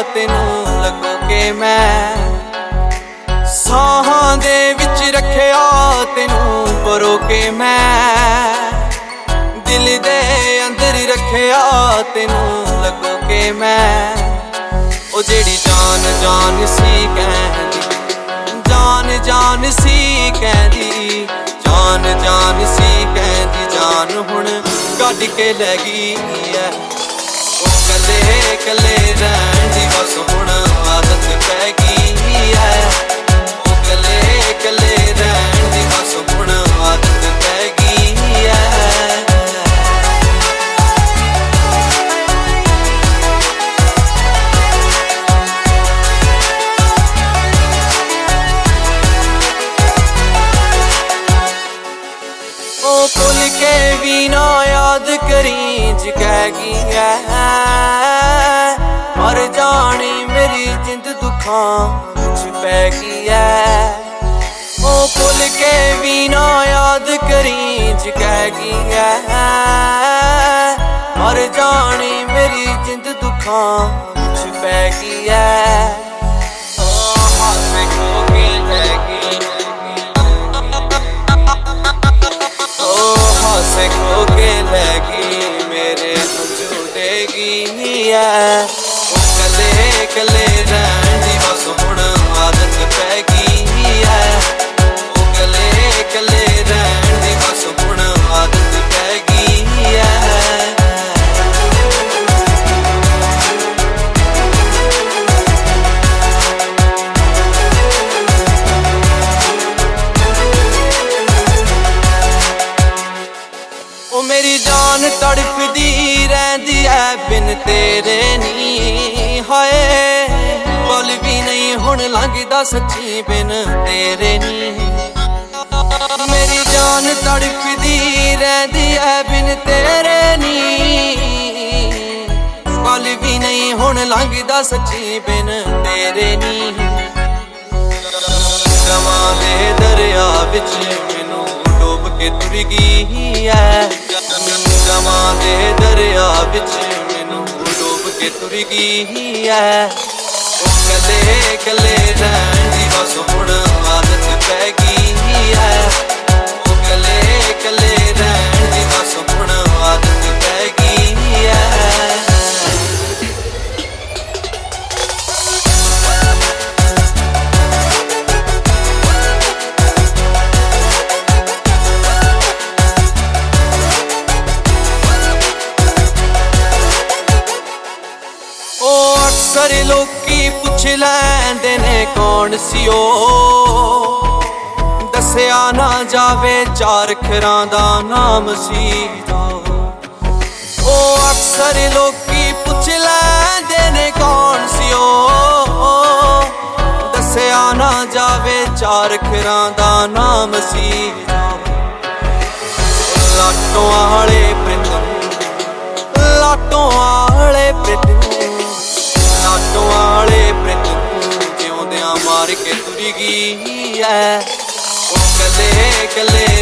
ਤੈਨੂੰ ਲੱਗੋ ਕਿ ਮੈਂ ਸਾਹਾਂ ਦੇ ਵਿੱਚ ਰੱਖਿਆ ਤੈਨੂੰ ਪਰੋ ਕੇ ਮੈਂ ਦਿਲ ਦੇ ਅੰਦਰ ਰੱਖਿਆ ਤੈਨੂੰ ਲੱਗੋ ਕਿ ਮੈਂ ਉਹ ਜਿਹੜੀ ਜਾਨ ਜਾਨ ਸੀ ਕਹਿੰਦੀ ਜਾਨ ਜਾਨ ਸੀ ਕਹਿੰਦੀ ਜਾਨ ਜਾਨ ਸੀ ਕਹਿੰਦੀ ਜਾਨ ਹੁਣ ਕੱਢ ਕੇ ਲੈ ਗਈ ਐ ਉਹ ਕੱਲੇ ਕੱਲੇ ਰਹਿਣ ਦੀ ਬਸ ਹੁਣ ਆਦਤ ਪੈ ਗਈ ਐ ਉਹ ਕੱਲੇ ਕੱਲੇ ਰਹਿਣ ਦੀ ਬਸ ਹੁਣ ਆਦਤ ਪੈ ਗਈ ਐ ਉਹ ਭੁੱਲ ਕੇ ਵੀ ਨਾ ਯਾਦ ਕਰੀ ਜ ਕਹਿ ਗਈ ਐ ਮਰ ਜਾਣੀ ਮੇਰੀ ਜਿੰਦ ਦੁੱਖਾਂ ਵਿੱਚ ਪੈ ਗਈ ਐ ਉਹ ਭੁੱਲ ਕੇ ਵੀ ਨਾ ਯਾਦ ਕਰੀ ਜ ਕਹਿ ਗਈ ਐ ਮਰ ਜਾਣੀ ਮੇਰੀ ਜਿੰਦ ਦੁੱਖਾਂ ਵਿੱਚ ਪੈ ਗਈ ਐ ਖੋ ਕੇ ਲੈ ਗਈ ਮੇਰੇ ਹੰਝੂ ਡੇਗੀ ਐ ਉਹ ਕੱਲੇ ਕੱਲੇ ਰਹਿਣ ਦੀ ਬਸ ਹੁਣ ਆਦਤ ਪੈ ਗਈ ਐ ਉਹ ਕੱਲੇ ਕੱਲੇ ਰਹਿਣ ਦੀ ਬਸ ਹੁਣ ਆਦਤ ਪੈ ਗਈ ਐ ਉਹ ਮੇਰੀ ਜਾਨ ਤੜਫਦੀ ਰਹਿੰਦੀ ਐ ਬਿਨ ਤੇਰੇ ਨੀ ਹਾਏ ਪਲ ਵੀ ਨਹੀਂ ਹੁਣ ਲੰਘਦਾ ਸੱਚੀ ਬਿਨ ਤੇਰੇ ਨੀ ਮੇਰੀ ਜਾਨ ਤੜਫਦੀ ਰਹਿੰਦੀ ਐ ਬਿਨ ਤੇਰੇ ਨੀ ਪਲ ਵੀ ਨਹੀਂ ਹੁਣ ਲੰਘਦਾ ਸੱਚੀ ਬਿਨ ਤੇਰੇ ਨੀ ਗਮਾਂ ਦੇ ਦਰਿਆ ਵਿੱਚ ਮੈਨੂੰ ਡੁੱਬ ਕੇ ਤੁਰ ਗਈ ਐ ਗਮਾਂ ਦੇ ਦਰਿਆ ਵਿੱਚ ਮੈਨੂੰ ਡੁੱਬ ਕੇ ਤੁਰ ਗਈ ਐ ਉਹ ਕੱਲੇ ਕੱਲੇ ਰਹਿਣ ਦੀ ਬਸ ਹੁਣ ਆਦਤ ਪੈ ਗਈ ਐ ਉਹ ਕੱਲੇ ਕੱਲੇ ਰਹਿਣ ਦੀ ਬਸ ਹੁਣ ਆਦਤ ਪੈ ਗਈ ਐ ਅਕਸਰ ਲੋਕੀ ਪੁੱਛ ਲੈਂਦੇ ਨੇ ਕੌਣ ਸੀ ਉਹ ਦੱਸਿਆ ਨਾ ਜਾਵੇ ਚਾਰ ਅੱਖਰਾਂ ਦਾ ਨਾਮ ਸੀ ਉਹ ਅਕਸਰ ਲੋਕੀ ਪੁੱਛ ਲੈਂਦੇ ਨੇ ਕੌਣ ਸੀ ਉਹ ਦੱਸਿਆ ਨਾ ਜਾਵੇ ਚਾਰ ਅੱਖਰਾਂ ਦਾ ਨਾਮ ਸੀ ਲਾਟੋਂ ਵਾਲੇ ਪ੍ਰਿੰਦ ਲਾਟੋਂ ਵਾਲੇ ਪ੍ਰਿੰਦ ਲਾਟੋਂ ਵਾਲੇ ਪ੍ਰਿੰਦ ਜਿਉਂਦਿਆਂ ਮਾਰ ਕੇ ਤੁਰ ਗਈ ਐ ਉਹ ਕੱਲੇ ਕੱਲੇ